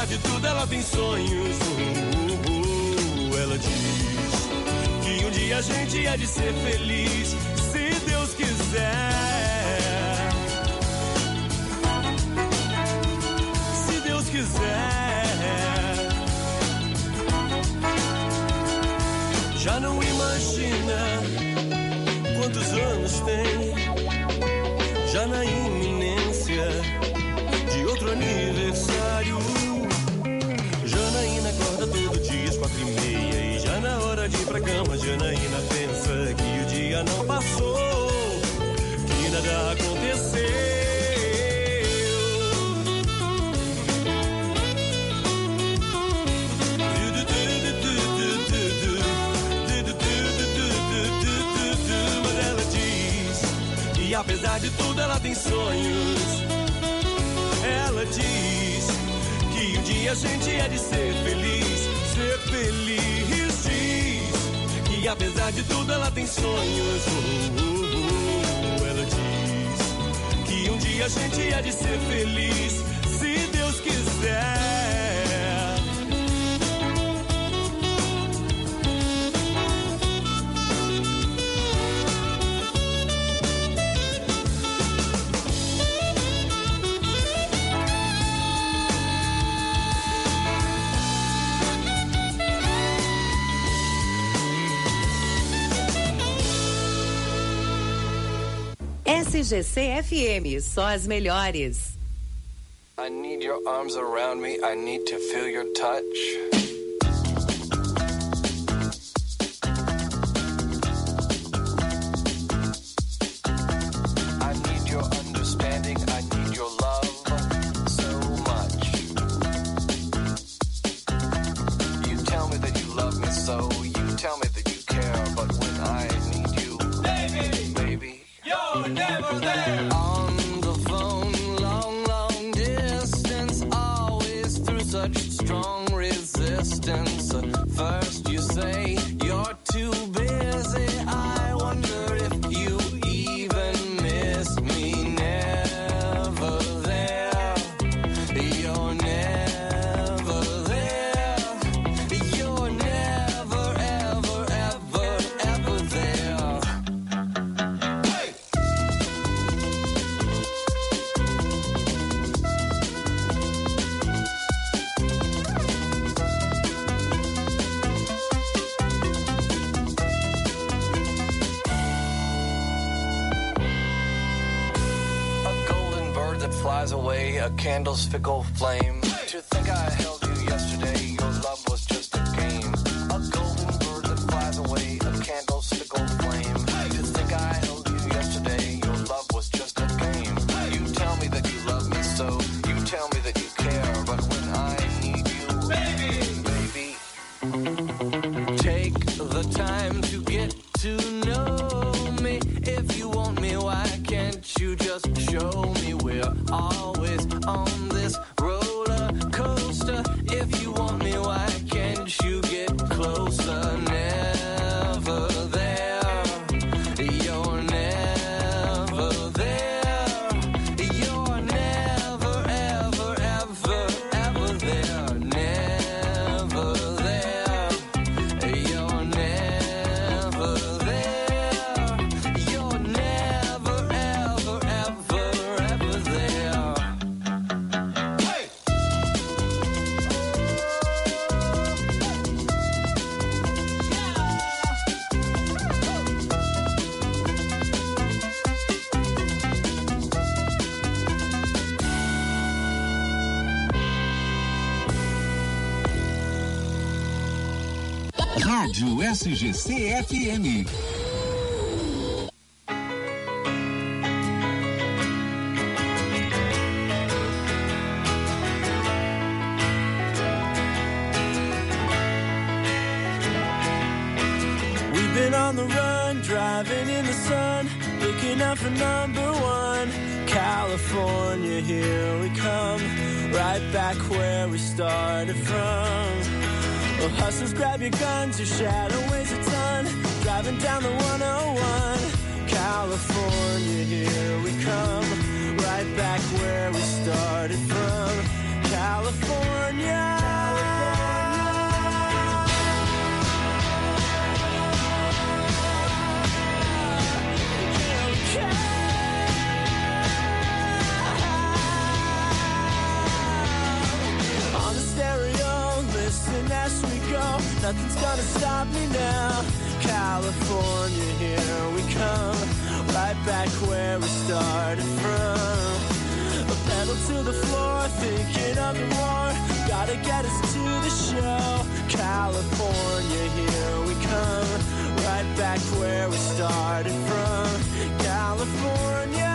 apesar de tudo ela tem sonhos. Ela diz que um dia a gente há de ser feliz, se Deus quiser. Se Deus quiser. Já não imagina quantos anos tem, já na iminência de outro aniversário. Janaína acorda todo dia às 4:30 e já na hora de ir pra cama, Janaína pensa que o dia não passou, que nada aconteceu. E apesar de tudo ela tem sonhos. Ela diz que um dia a gente é de ser feliz, ser feliz. Diz que apesar de tudo ela tem sonhos. Ela diz que um dia a gente é de ser feliz, se Deus quiser. SGC-FM, só as melhores. I need your arms around me, I need to feel your touch. First you say you're too busy, I wonder if you even miss me. Never there, you're never there, you're never ever ever ever there. Hey! Flies away, a candle's fickle flame. To think I held you yesterday, your love was just a game. A golden bird that flies away, a candle's fickle flame. To think I held you yesterday, your love was just a game. You tell me that you love me so, you tell me that you care, but when I need you, baby, take the time to get to know me. If you want me, why can't you just show me? We're always on this roller coaster. If you want me, why can't you get closer? Never there, you're never there, you're never ever ever ever there. Never there, you're never there, you're never ever ever ever there. Hey! Rádio SGC-FM. We've been on the run, driving in the sun, looking out for number one. California, here we come, right back where we started from. Well, hustlers, grab your guns, your shadow weighs a ton, driving down the 101. California, here we come, right back where we started from. California. nothing's gonna stop me now. California, here we come, right back where we started from. A pedal to the floor, thinking of the war, gotta get us to the show. California, here we come, right back where we started from. California.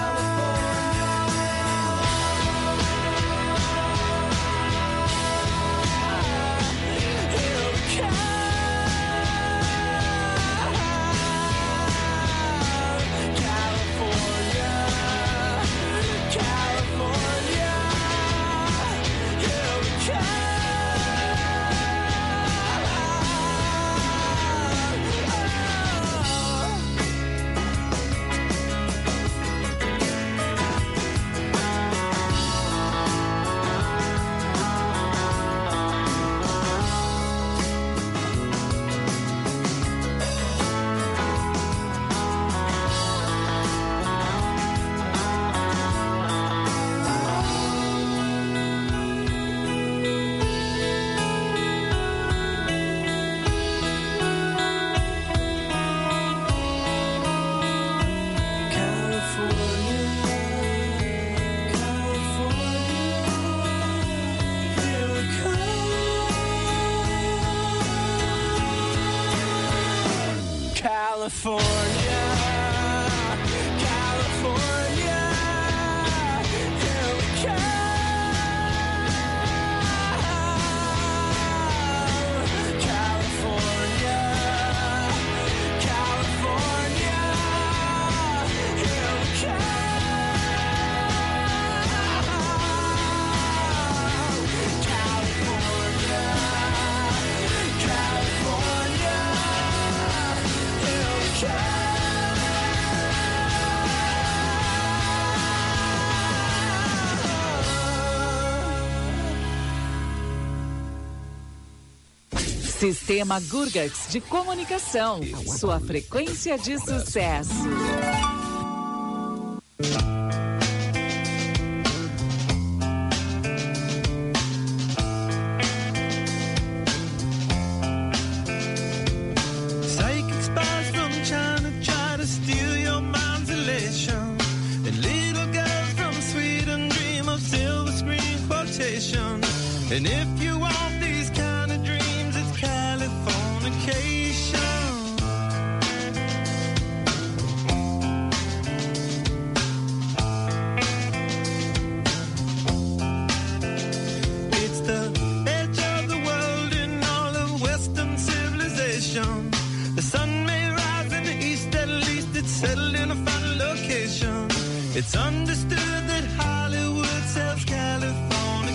California, California, here we come. California, California, here we come. California, California. Sistema Gurgax de Comunicação, sua frequência de sucesso. Psychic spies from China try to steal your mind's elation, and little girls from Sweden dream of silver screen quotation. And if you want these kind of dreams, it's Californication. It's the edge of the world in all of Western civilization. The sun may rise in the east, at least it's settled in a final location. It's understood that Hollywood sells Californication.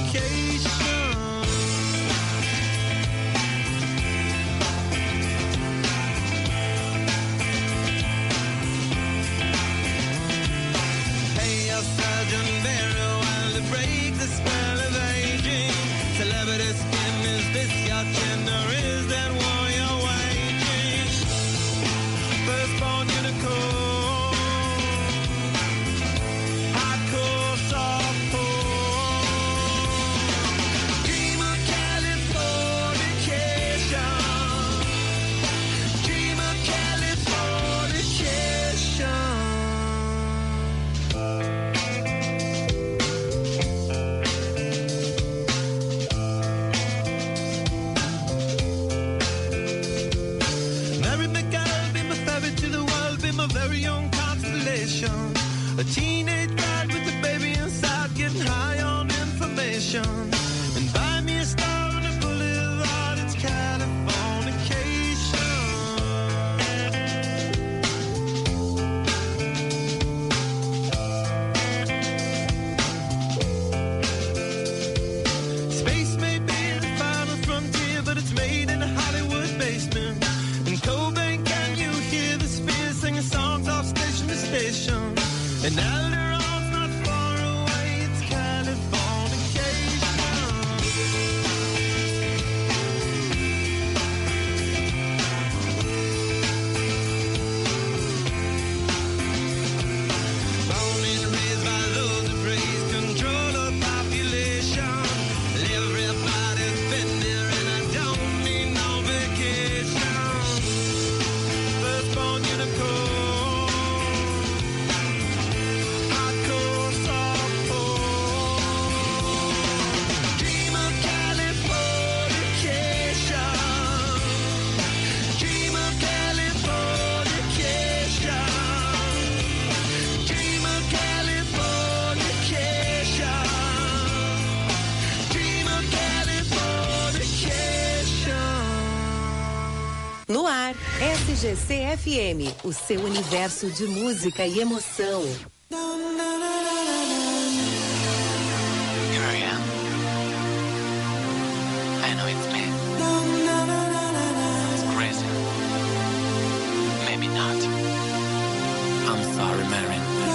Hey, your surgeon very well to break the spell of aging. Celebrity skin, is this your gender? Is that war you're waging? Firstborn unicorn, hardcore softcore. Dream of Californication. Dream of Californication. ar, SGC-FM, o seu universo de música e emoção. Here I am. I know it's me. It's crazy. Maybe not. I'm sorry, Mary.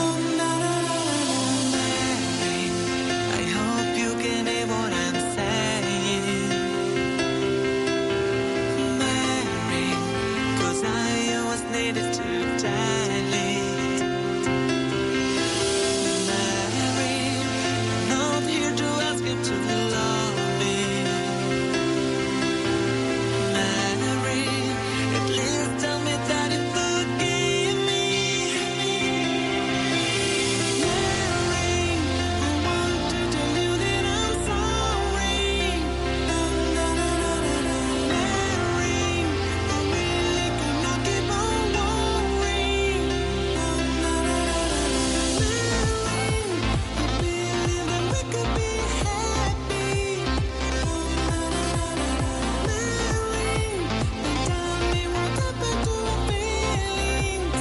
I hope you can hear what I'm saying, Mary, 'cause I always needed to tell it. Mary, not here to ask you to love me. Mary, at least tell me that you forgive me. Mary, I want to tell you that I'm sorry. Mary, I really cannot keep on worrying. Mary, I believe that we could be happy. Mary, tell me what happened to our feelings.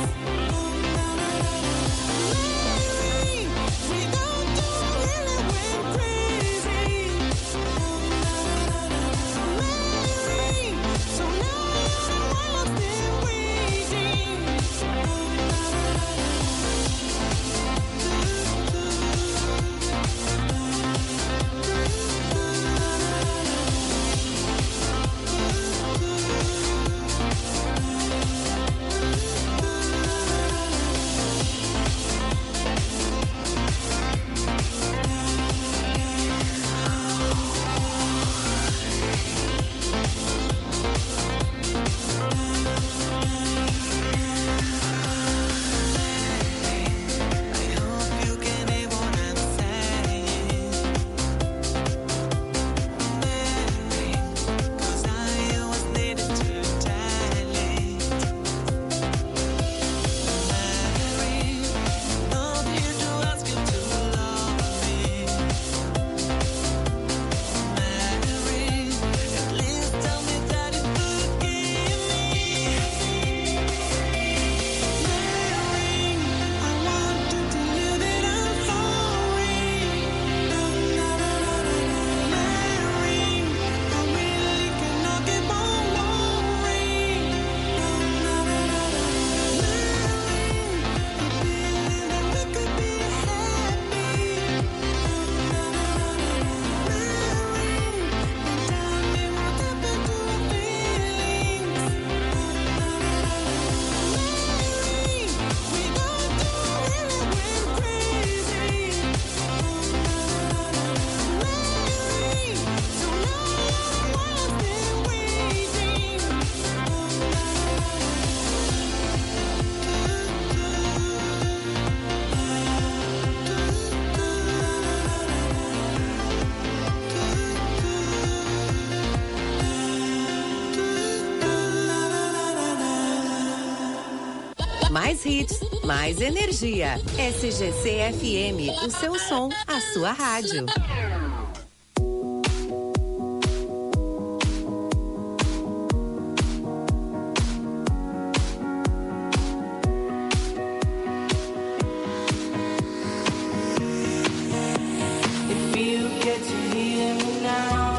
Mary, we don't do really went crazy. Mary, so now you know why I've been waiting. I hope you can hear what I'm saying, Mary, 'cause I always needed to tell it. Mary, not here to ask you to love me. Mary, at least tell me that you forgive me. Mary, I want to tell you that I'm sorry. Mary, I really cannot keep on worrying. Mary, I believe that we could be happy. Mais hits, mais energia. SGC-FM, o seu som, a sua rádio. If you get to hear me now,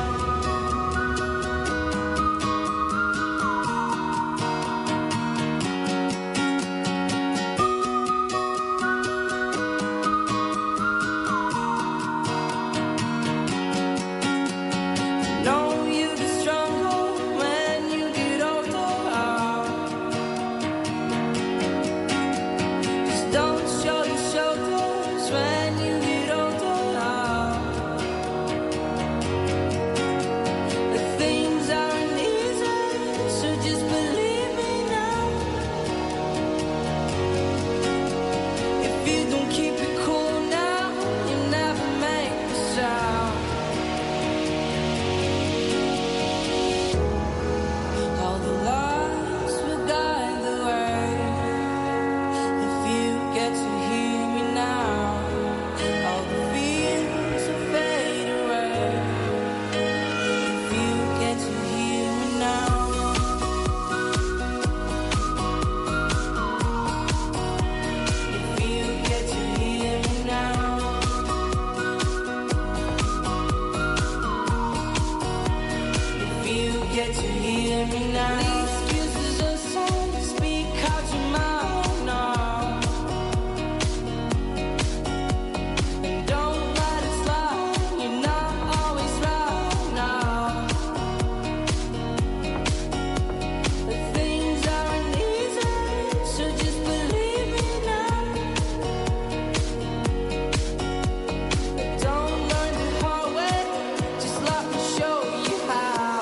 now. The excuses are so to speak out your mouth now. And don't let it slide, you're not always right now. But things aren't easy, so just believe me now. But don't learn the hard way, just let me show you how.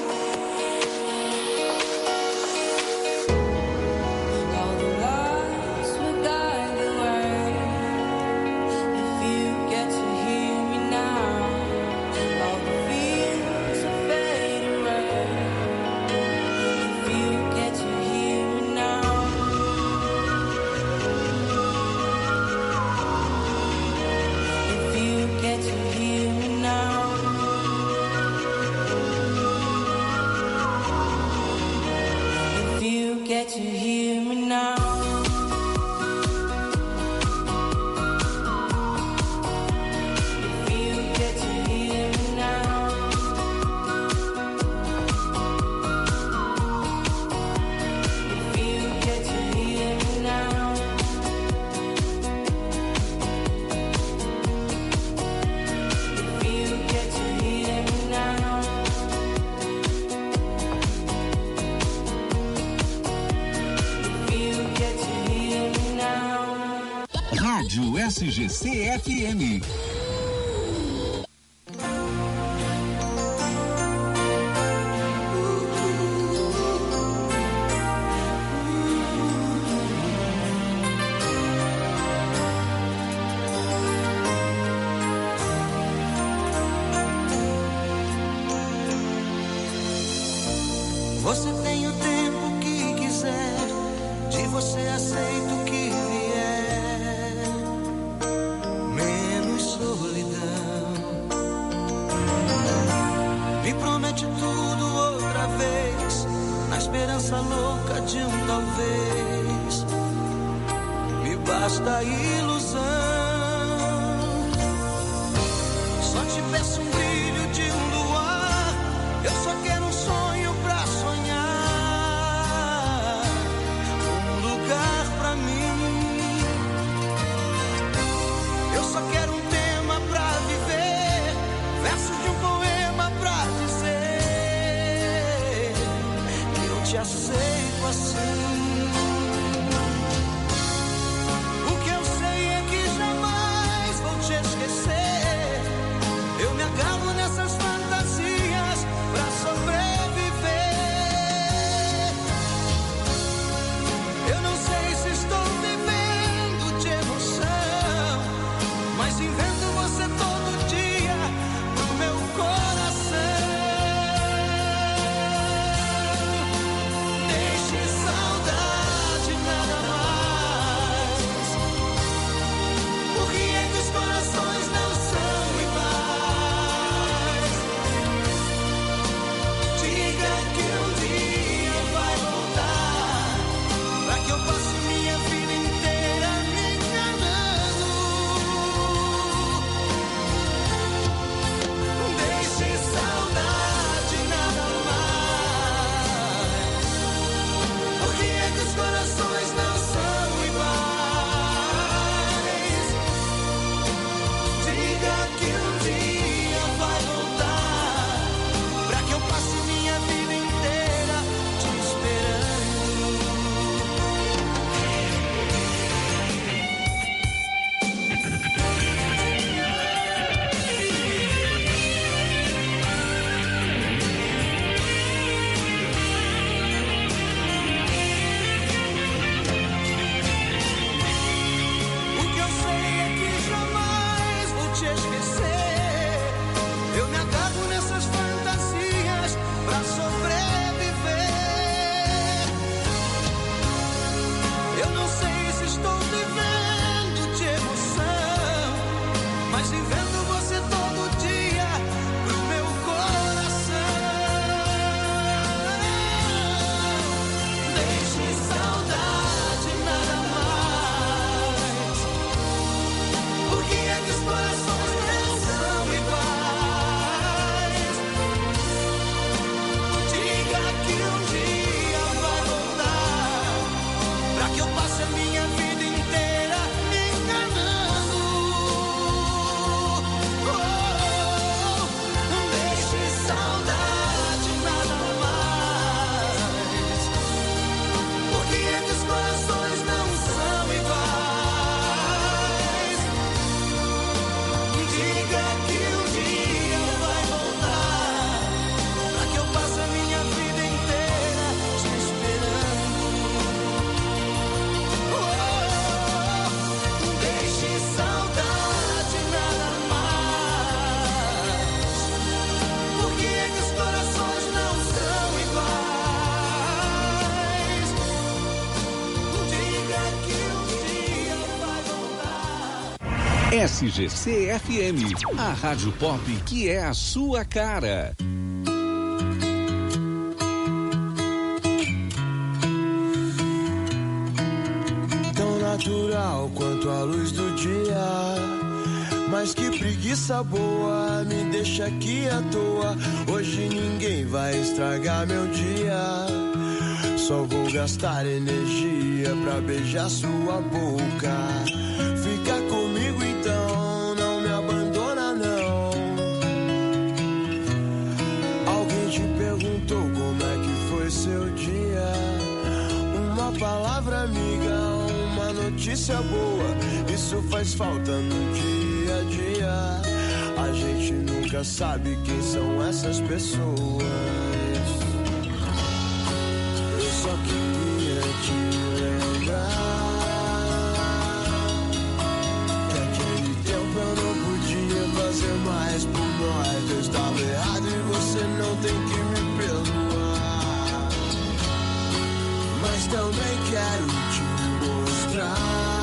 All the lights will guide the way. If you get to hear me now, all the fears will fade away. If you get to hear me now. If you get to hear me now. If you get to hear me now. If you get to hear me now. If you get to hear me now. If you get to hear me now. If you get to hear me now. Rádio SGC-FM. Você tem o tempo que quiser, de você aceita o que vier, menos solidão. Me promete tudo outra vez, na esperança louca de um talvez. Me basta a ilusão. Só te peço um brilho de um luar, eu só quero um sonho pra sonhar, um lugar pra mim. Eu só quero um tema pra viver, versos de um poema pra dizer que eu te aceito assim. O que eu sei é que jamais vou te esquecer. Eu me agarro nessas fantasias pra sobreviver. Eu não sei se estou vivendo de emoção, mas invento você todo dia no meu coração. Deixe saudade nada mais. Por que é que os corações não são iguais? Diga que um dia vai voltar, pra que eu passe minha vida inteira me enganando. Deixe saudade nada mais. Por que é que os corações não são iguais? Diga que um dia vai voltar, pra que eu passe minha vida inteira te esperando. O que eu sei é que jamais vou te esquecer. Eu me agarro nessas fantasias pra sobreviver. Eu não sei se estou vivendo de emoção, mas invento você todo dia pro meu coração. Deixe saudade nada mais. Por que é que os corações não são iguais? Diga que um dia SGC FM, a rádio pop que é a sua cara. Tão natural quanto a luz do dia, mas que preguiça boa, me deixa aqui à toa. Hoje ninguém vai estragar meu dia, só vou gastar energia pra beijar sua boca. Fica comigo então, não me abandona não. Alguém te perguntou como é que foi seu dia? Uma palavra amiga, uma notícia boa, isso faz falta no dia a dia. A gente nunca sabe quem são essas pessoas. Eu só queria te lembrar que aquele tempo eu não podia fazer mais por nós. Eu estava errado e você não tem que me perdoar, mas também quero te mostrar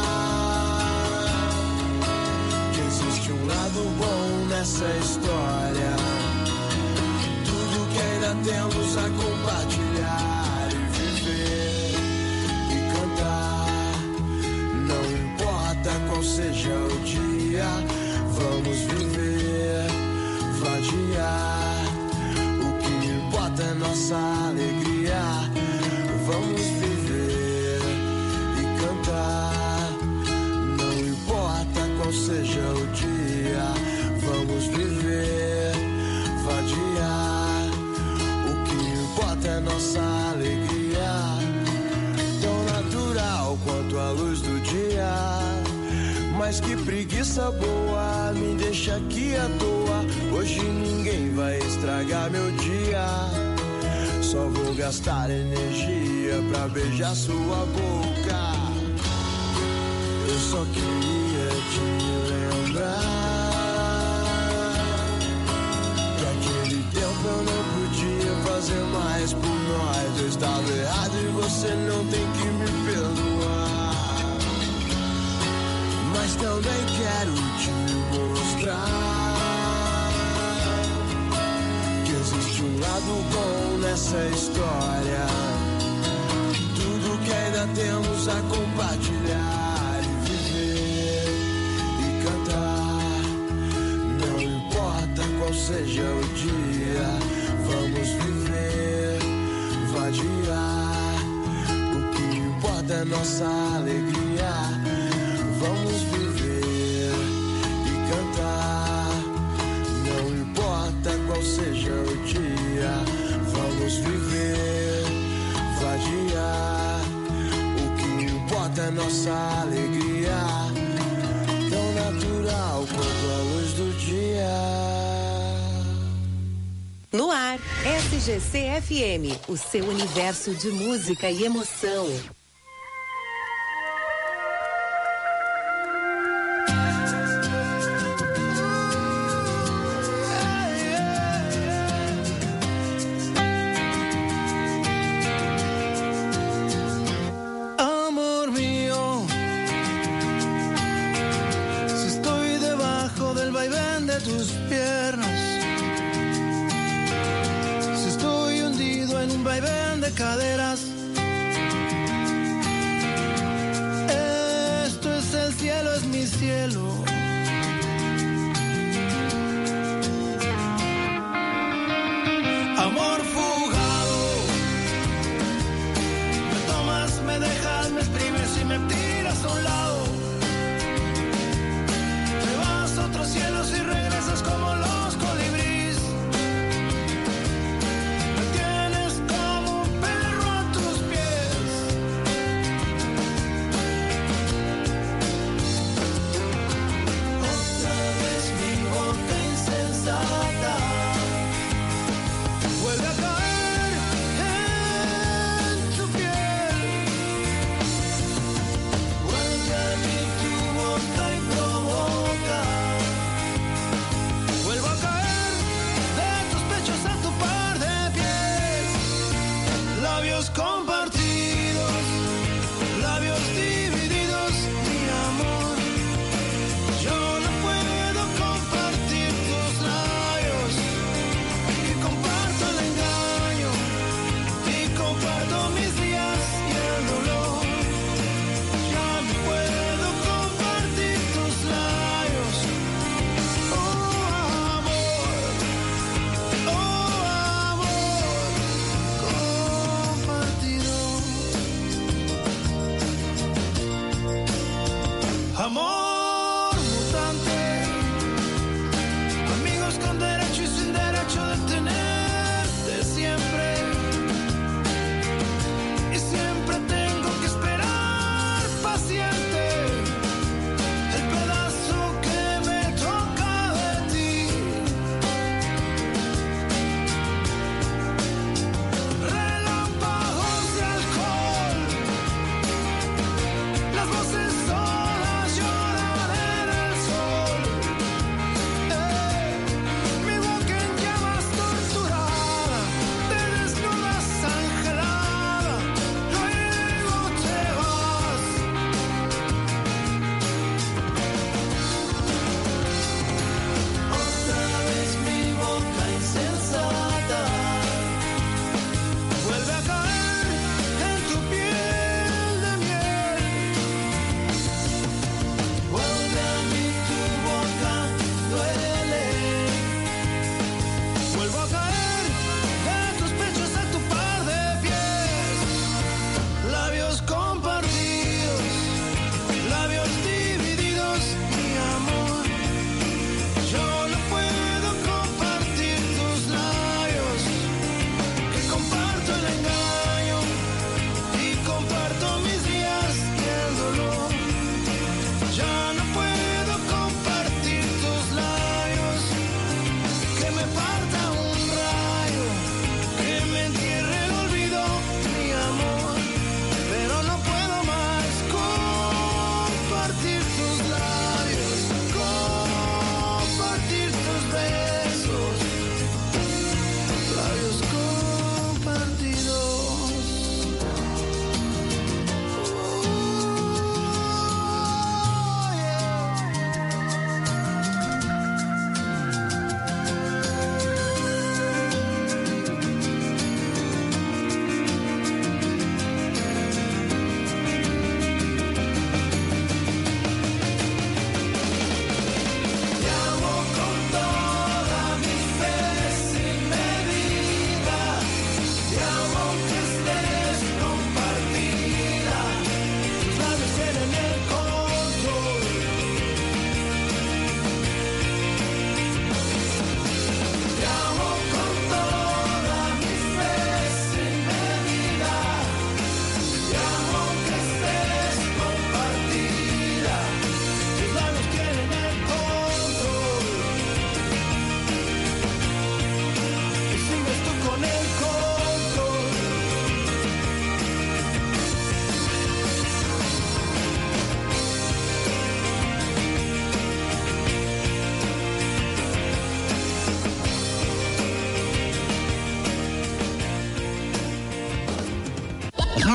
que existe um lado bom nessa história. Tudo que ainda temos a compartilhar e viver e cantar. Não importa qual seja o dia, vamos viver, vadiar. O que importa é nossa alegria. Vamos viver e cantar. Não importa qual seja o dia, vamos viver, vadiar. O que importa é nossa alegria. Tão natural quanto a luz do dia, mas que preguiça boa, me deixa aqui à toa. Hoje ninguém vai estragar meu dia, só vou gastar energia pra beijar sua boca. Eu só queria te lembrar que aquele tempo eu não podia fazer mais por nós. Eu estava errado e você não tem que me perdoar, mas também quero te mostrar que existe um lado bom nessa história. Tudo que ainda temos a compartilhar e viver e cantar. Não importa qual seja o dia, vamos viver, vadiar. O que importa é nossa alegria. Vamos viver e cantar. Não importa qual seja o dia, vamos viver, vadiar. O que importa é nossa alegria. Tão natural quanto a luz do dia. No ar, SGC FM, o seu universo de música e emoção.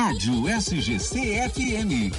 Rádio SGC-FM.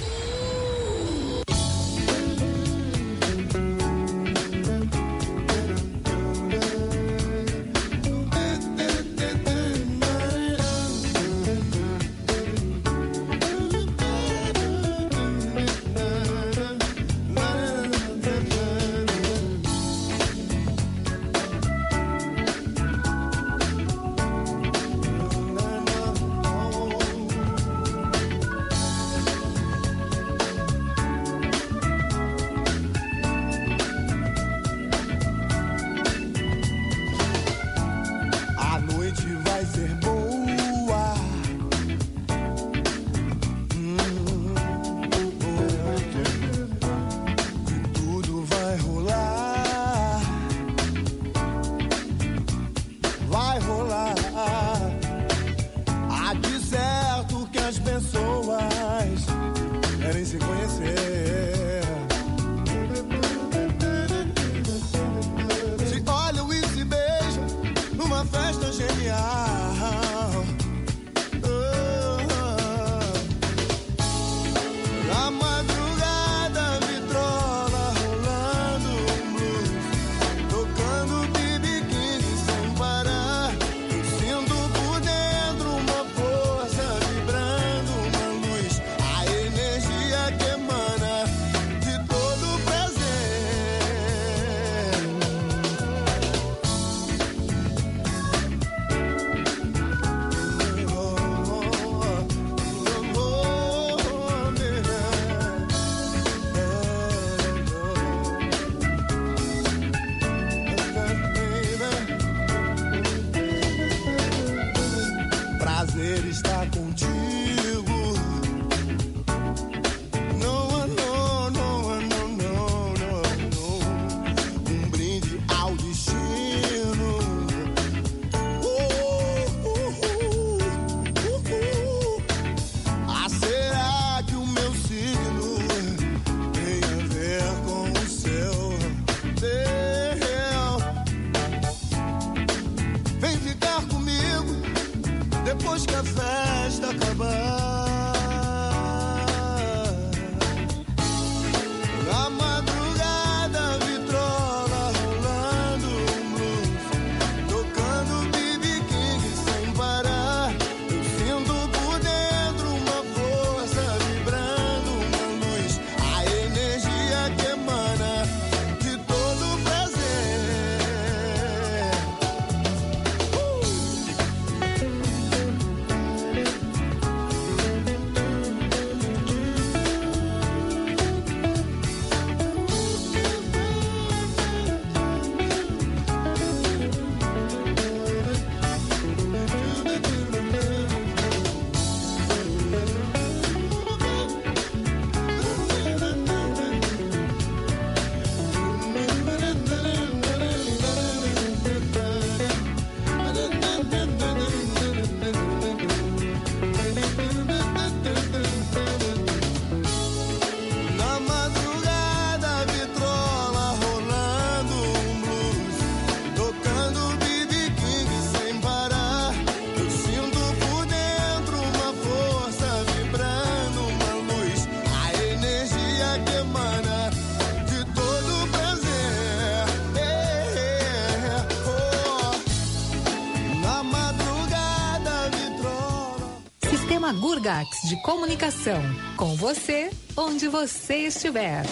Gurgax de comunicação, com você, onde você estiver.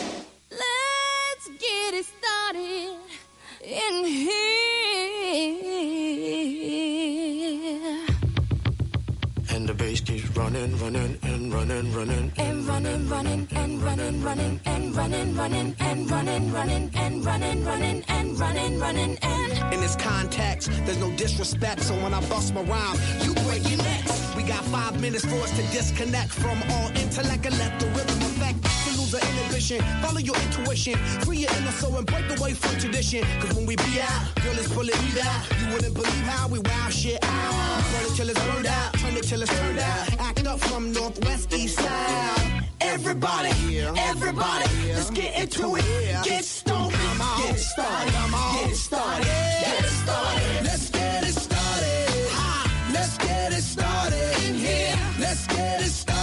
Let's get it started in here. And the bass keeps running, running, and running, running, And running, running, and running, running, and running, running, and running, running, and running, running, and running, running, and In this context, there's no disrespect, so when I bust my rhyme, you break your necks. We got 5 minutes for us to disconnect from all intellect and let the rhythm affect. To lose the inhibition, follow your intuition, free your inner soul and break away from tradition. Cause when we be out, girl, it's pulling me out. You wouldn't believe how we wow shit out. Burn it till it's burned out, turn it till it's turned out. Act up from northwest, east side. Everybody, everybody, let's get into it. Get stoned, get it started, get it started, get it started. Let's get it started. Let's get it started in here. Let's get it started.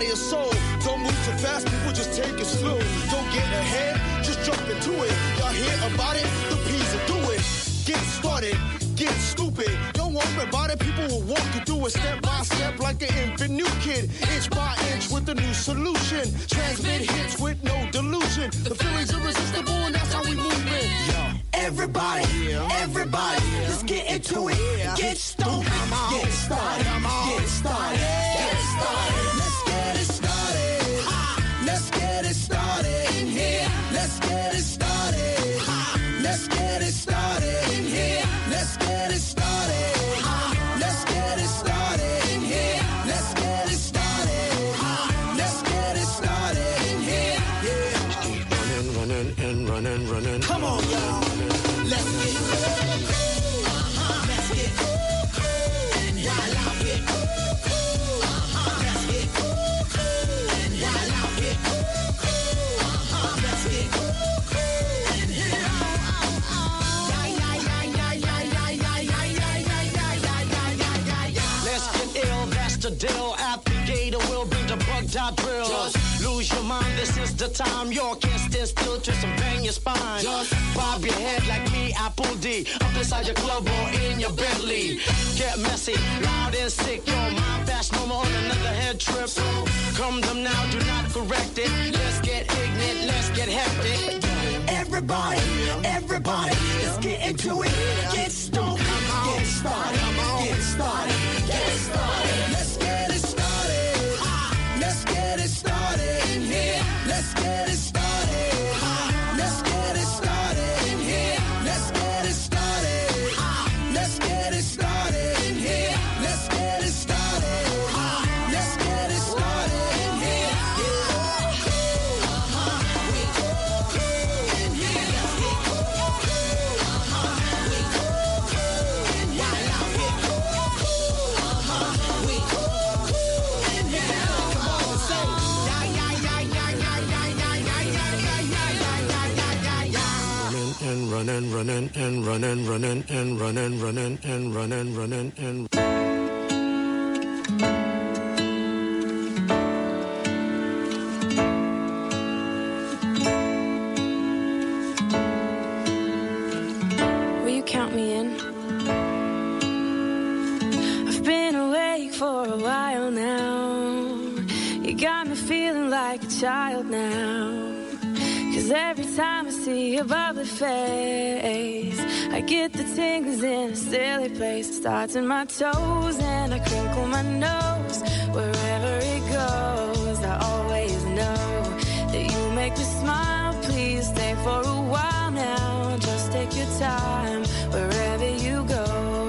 body and soul. Don't move too fast, people just take it slow. Don't get ahead, just jump into it. Y'all hear about it? The P's will do it. Get started, get stupid. Don't worry about it, people will walk you through it step by step like an infant new kid. Inch by inch with a new solution. Transmit hits with no delusion. The feeling's irresistible and that's how we move it. Yo. Everybody, everybody, let's get into it. Get stoked, get started, get started, get started. Let's get it started. Let's get it started in here. Let's get it started. Let's get it started in here. Let's get it started. Let's get it started in here. Let's get it started. Let's get it started in here. Yeah. Running and running, running. Come on, y'all. Let's get cool. Let's get cool. And while I get cool. Let's get cool. And while I get cool. Let's get cool. And let's get ill, that's the deal. Applicator will bring the bugged out drill. Just lose your mind, this is the time. You can't stand still, twist and bang your spine. Just bob your head like me, Apple D. Up inside your club or in your Bentley. Get messy, loud and sick. Your mind fast, no more on another head trip. So come them now, do not correct it. Let's get ignorant, let's get hectic. Everybody, everybody, let's get into it. Get stoned, get started, get started, get started. Let's get it started. Let's get it started in here. Let's get it started. Let's get it started in here. Let's get it started. Let's get it started in here. Let's get it started. Let's get it started in here. And running, running, and running, running, and running, running, and running, running, and. Will you count me in? I've been awake for a while now. You got me feeling like a child now. 'Cause every time I see your bubbly face, I get the tingles in a silly place. It starts in my toes and I crinkle my nose. Wherever it goes, I always know that you make me smile. Please stay for a while now. Just take your time wherever you go.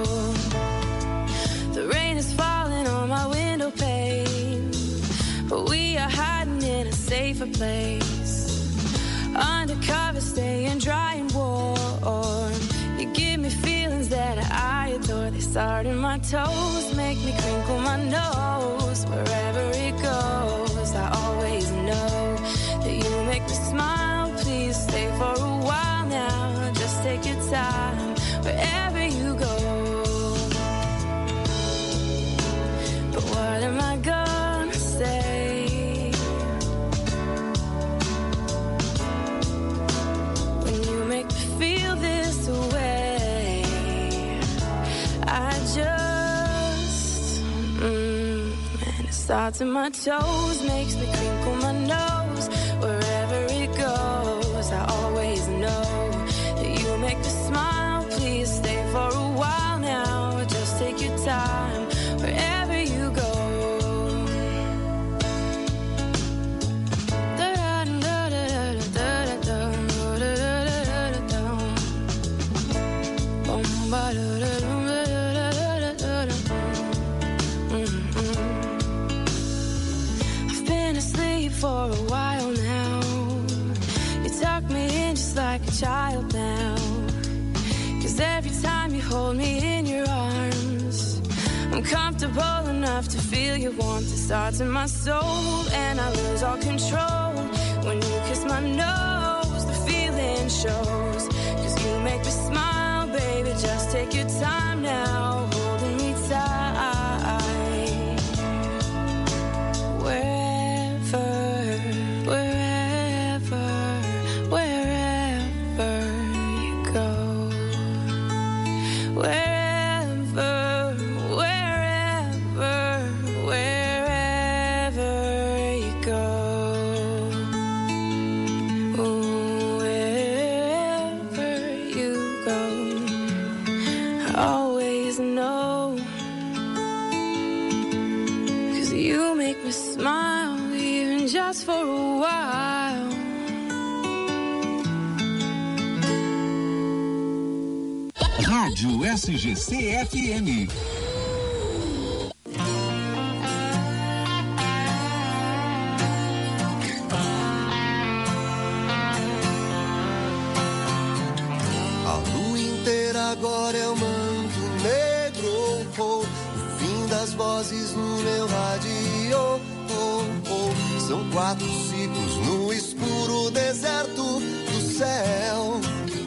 The rain is falling on my window pane, but we are hiding in a safer place. Undercover, staying dry and warm. You give me feelings that I adore. They start in my toes, make me crinkle my nose. Wherever it goes, I always know that you make me smile. Please stay for a while now. Just take your time wherever you go. But what am I gonna say? Feel this way. I just and it starts in my toes, makes me crinkle my nose. Wherever it goes, I always know that you make me smile. Please stay for a while now. Just take your time wherever you go. I've been asleep for a while now. You tuck me in just like a child now. 'Cause every time you hold me in your arms, I'm comfortable enough to feel your warmth. It starts in my soul and I lose all control. When you kiss my nose, the feeling shows. 'Cause you make me smile, baby, just take your time now, holding me tight. Where last for a while. Rádio SGC-FM. A lua inteira agora é o manto negro, o fim das vozes no meu rádio. São 4 ciclos no escuro deserto do céu.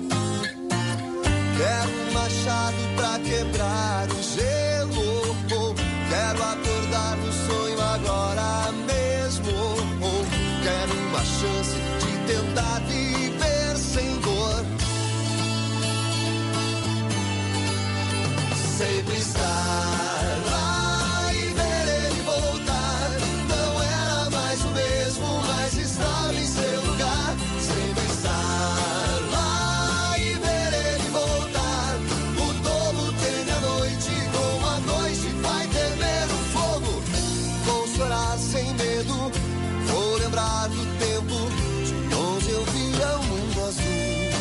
Quero um machado pra quebrar o gelo. Quero acordar no sonho agora mesmo. Quero uma chance de tentar viver sem dor. Sempre estar lá e ver ele voltar. Não era mais o mesmo, mas estava em seu lugar. Sempre estar lá e ver ele voltar. O tolo teme a noite, como a noite vai temer o fogo. Vou chorar sem medo, vou lembrar do tempo de onde eu via o mundo azul.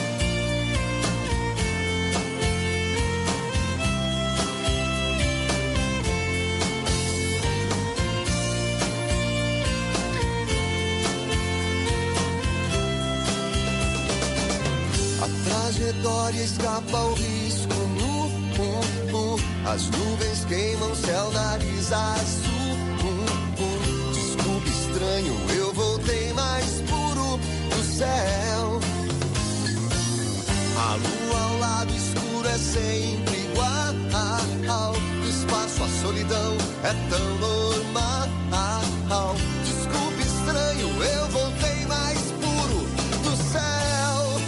A trajetória escapa ao risco as nuvens queimam céu, nariz azul. Desculpe, estranho, eu voltei mais puro do céu. A lua ao lado escuro é sempre igual. No espaço a solidão é tão normal. Desculpe, estranho, eu voltei mais puro do céu.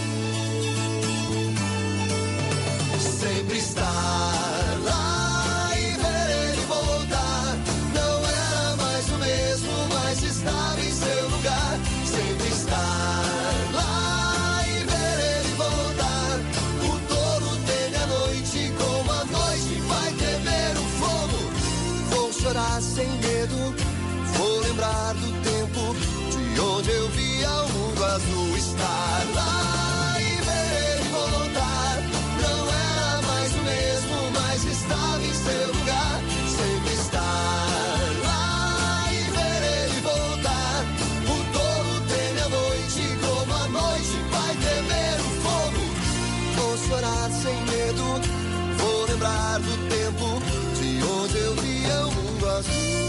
Sempre estar lá e ver ele voltar. Não era mais o mesmo, mas estava em seu lugar. Sempre estar lá e ver ele voltar. O touro teme a noite, como a noite vai temer o fogo. Vou chorar sem medo, vou lembrar do tempo de onde eu via o mundo azul. Estar lá e ver ele voltar. Não era mais o mesmo, mas estava em seu lugar. Sempre estar lá e ver ele voltar. O touro teme a noite, como a noite vai temer o fogo. Vou chorar sem medo, vou lembrar do tempo de onde eu via o mundo azul.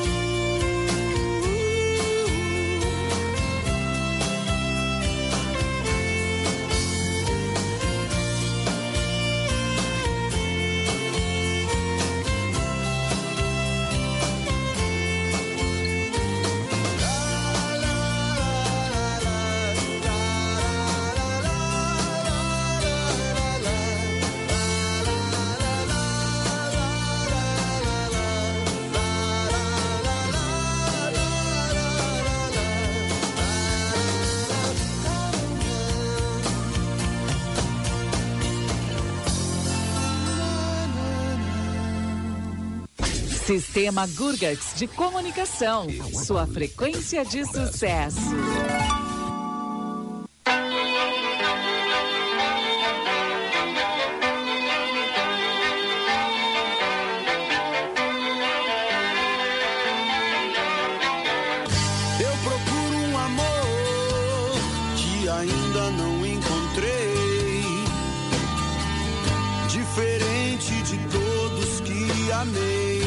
Sistema Gurgax de Comunicação. Sua frequência de sucesso. Eu procuro um amor que ainda não encontrei, diferente de todos que amei.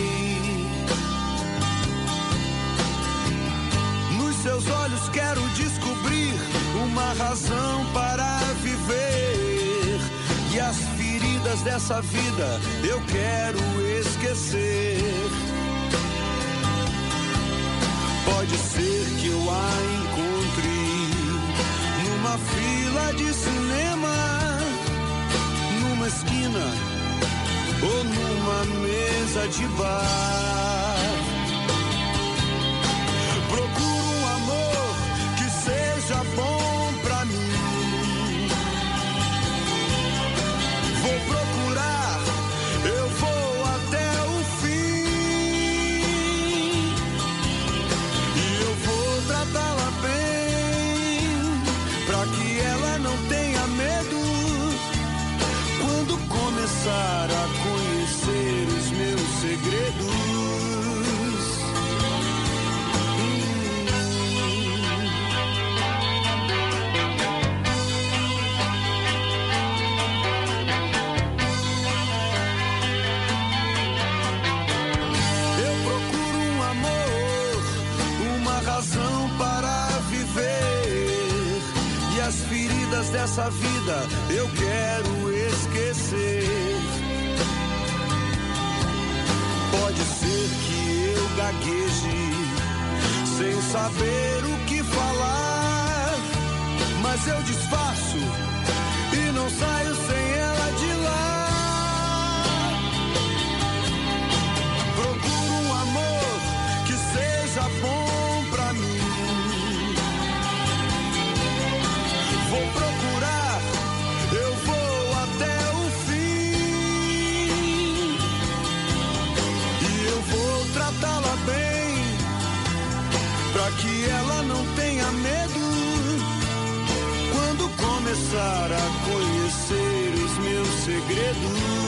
Nos seus olhos quero descobrir uma razão para viver, e as feridas dessa vida eu quero esquecer. Pode ser que eu a encontre numa fila de cinema, numa esquina ou numa mesa de bar. Procuro um amor que seja bom pra mim. Vou procurar, eu vou até o fim. E eu vou tratá-la dessa vida eu quero esquecer. Pode ser que eu gagueje sem saber o que falar, mas eu disfarço e não saio sem ela de lá. Procuro um amor que seja bom pra mim. Vou procurar, eu vou até o fim. E eu vou tratá-la bem, pra que ela não tenha medo quando começar a conhecer os meus segredos.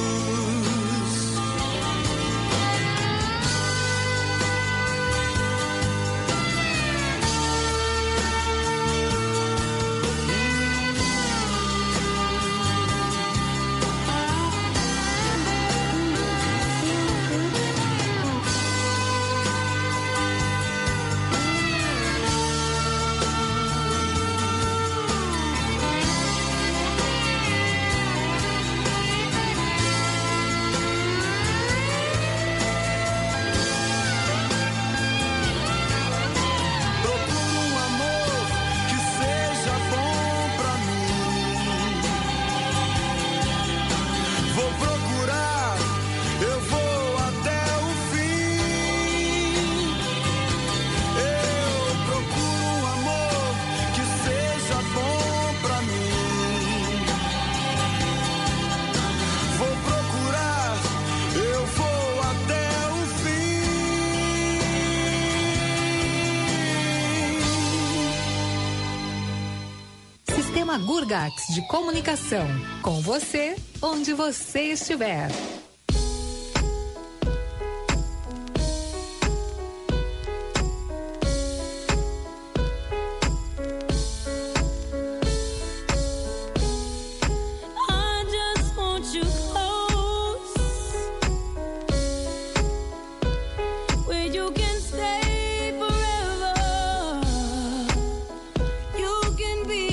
Gurgax de comunicação, com você, onde você estiver.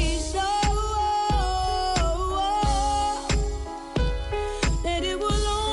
That it will only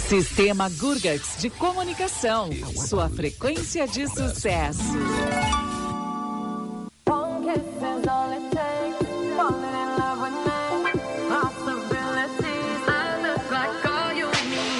Sistema Gurgax de Comunicação. Sua frequência de sucesso. One kiss is all it takes. Falling in love with me. Possibilities. I look like all you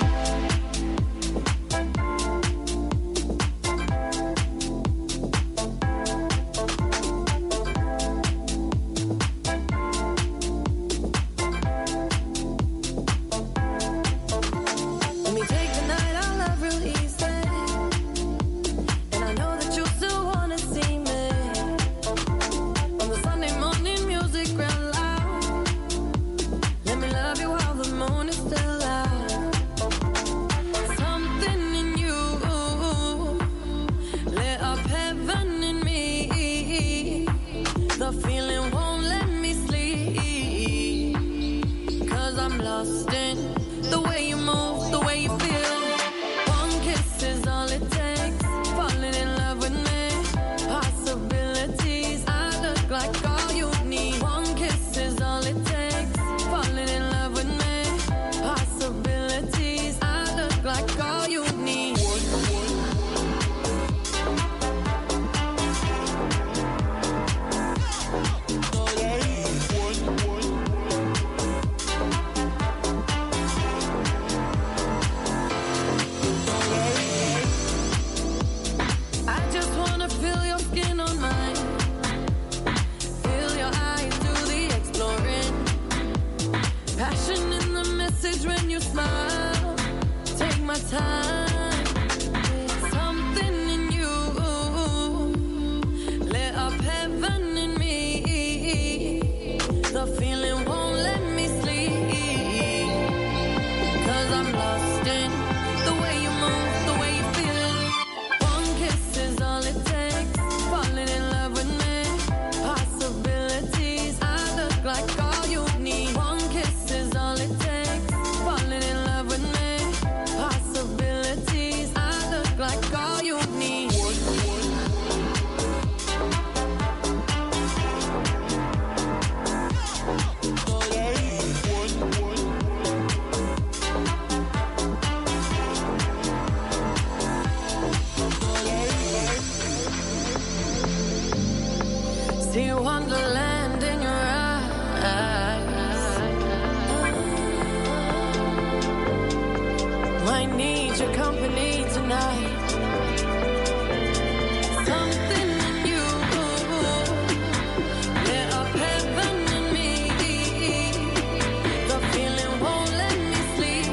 Let me take the night I love real easy. And I know that you still wanna see me. On the Sunday morning music real loud. Let me love you while the moon is still out. Something in you lit up heaven in me. The feeling won't let me sleep. 'Cause I'm lost in the way you move, the way you feel. One kiss is all it takes. Falling in love with me. Possibilities. I look like all you need. One kiss is all it takes. Falling in love with me. Possibilities. I look like all you need. I just wanna feel your skin on mine. Feel your eyes do the exploring. Passion in the message when you smile. Take my time. Something in you lit up heaven in me. The feeling won't let me sleep. 'Cause I'm lost in the way you move, the way you feel. One kiss is all it takes. Falling in love with me. Possibilities. I look like all you need. One kiss is all it takes. Falling in love with me. Possibilities. I look like all you need. See wonderland in your eyes. Might need your company tonight. Something in you lit up heaven in me. The feeling won't let me sleep.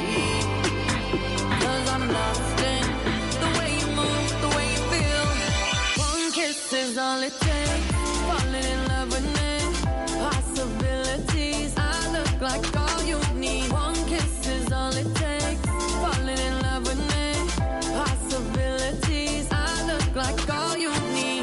'Cause I'm lost in the way you move, the way you feel. One kiss is all it takes. Falling in love with me. Possibilities. I look like all you need. One kiss is all it takes. Falling in love with me. Possibilities. I look like all you need.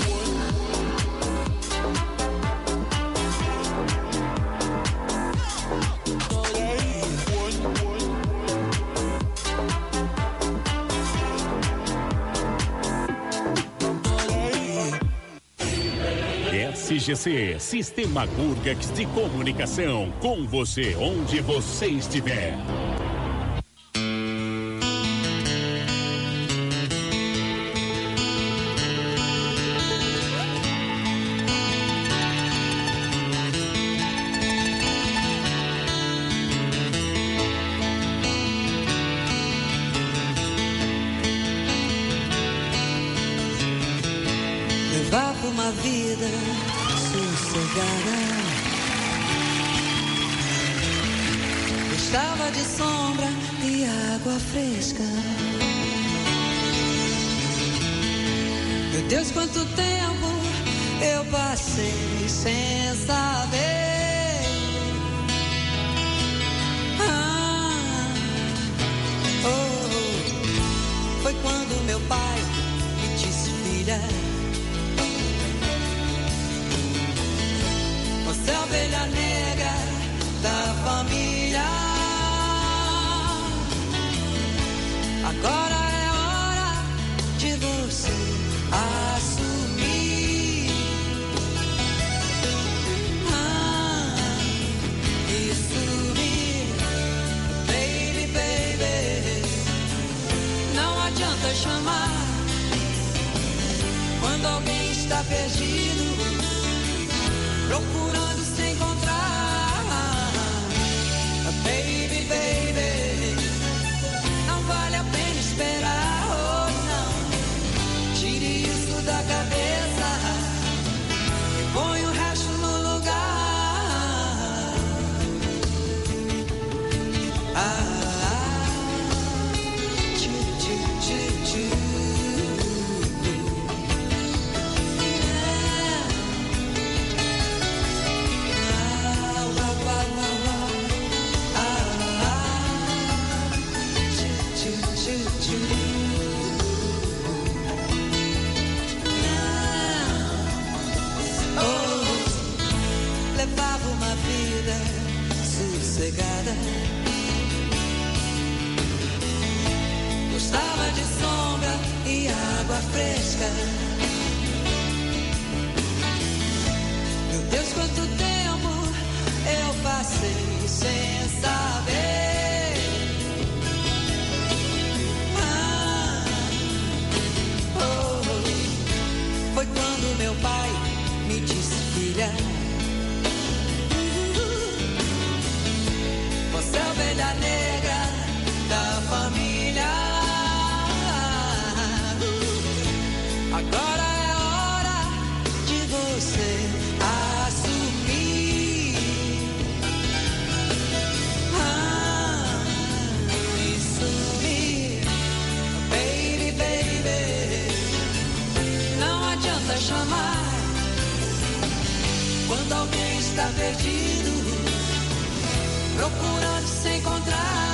SGC, Sistema Gurgax de Comunicação, com você onde você estiver. Levava uma vida sossegada. Gostava de sombra e água fresca. Meu Deus, quanto tempo eu passei sem saber. Foi quando meu pai me disse, filha, você é a ovelha negra da família. Agora é hora de você assumir. E subir, baby, baby. adianta chamar quando alguém está perdido, procurando se encontrar. Baby, baby, não vale a pena esperar. Oh, não, tire isso da cabeça e põe o resto no lugar. Levava uma vida sossegada, gostava de sombra e água fresca. Meu Deus, quanto tempo eu passei sem saber. Foi quando meu pai me disse: filha, você é a ovelha negra da família. Agora é hora de você assumir e sumir. Baby, baby, não adianta chamar quando alguém está perdido, procurando se encontrar.